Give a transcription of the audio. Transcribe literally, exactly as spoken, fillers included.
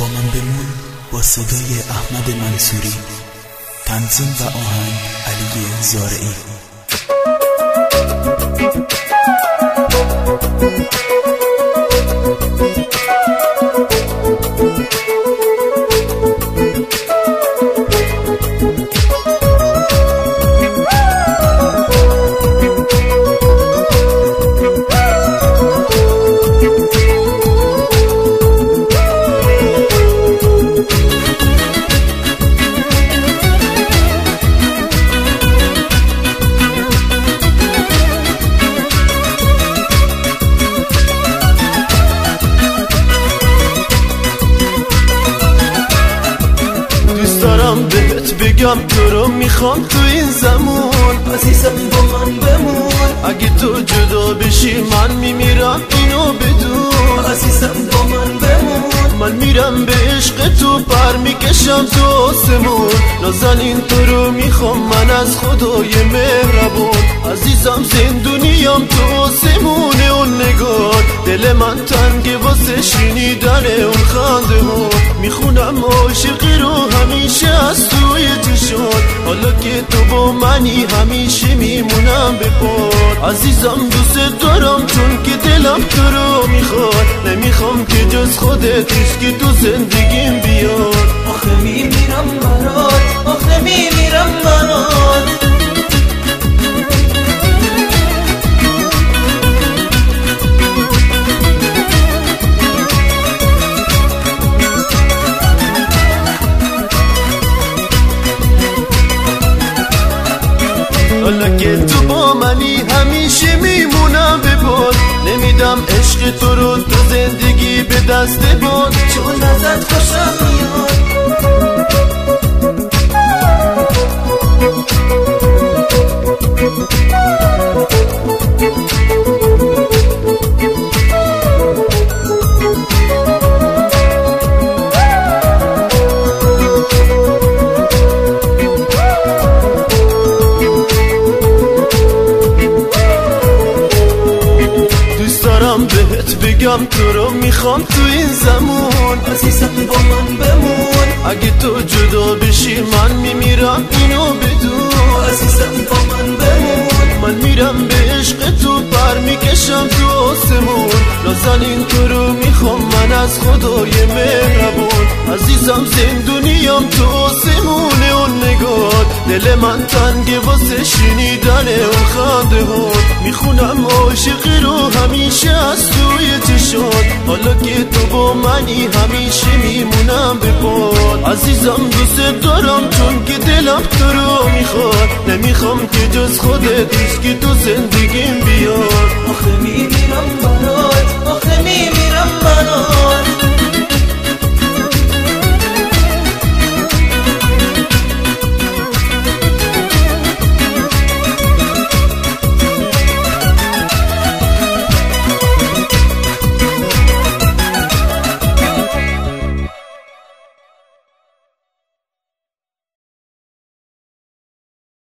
من بمون با صدای احمد منصوری، تنظیم و آهنگ علی زارعی. بگم تو رو میخوام تو این زمان، عزیزم با من بمون. اگه تو جدا بشی من میمیرم اینو بدون، عزیزم با من بمون. من میرم به عشق تو پر میکشم تو آسمون، نازنین تو رو میخوام من از خدای مهربون. عزیزم زندونیم تو آسمون اون نگاه، دل من تنگه واسه شنیدن اون خنده ها. میخونم عاشقی رو همیشه از توی چشات، حالا که تو با منی همیشه میمونم به پات. عزیزم دوست دارم چون که دلم تو رو میخواد، نمیخوام که جز خودت که تو زندگیم بیاد. آخه میمیرم برات، آخه میمیرم برات. حالا که تو با منی همیشه میمونم به باد، نمیدم عشق تو رو تو زندگی به دست باد، چون ازت خوشم میاد. بهت بگم تو رو میخوام تو این زمان، عزیزم با من بمون. اگه تو جدا بشی من میمیرم اینو بدون، عزیزم با من بمون. من میرم به عشق تو پر میکشم تو آسمون، نازنین تو رو میخوام من از خدای مهربون. عزیزم زندونیم تو آسمون اون نگاه، دل من تنگه واسه شنیدن اون خنده ها. میخونم عاشقی رو همیشه از توی چشات، حالا که تو با منی همیشه میمونم به پات. عزیزم دوست دارم چون که دلم تو رو میخواد، نمیخوام که جز خودت که تو زندگیم بیاد.